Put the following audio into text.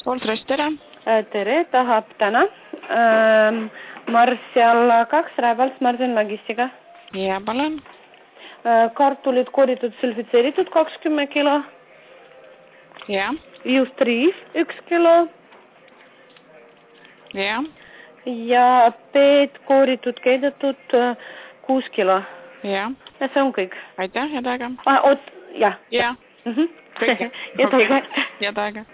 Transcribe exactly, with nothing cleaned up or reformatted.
Poltrest, tere! Tere, tahab täna ähm, Marsial kaks Räbals Marsial Logistiga. Ja, palun. Äh, kartulid koritud sulfitseeritud kakskümmend kilo. Ja. Just riif üks kilo. Ja. Ja peed koritud keedetud kuus kilo. Ja. Ja see on kõik. Aitäh, head aega. Ah, oot, jah. Ja. Mhm. Kõik. Ja teiega. Head aega.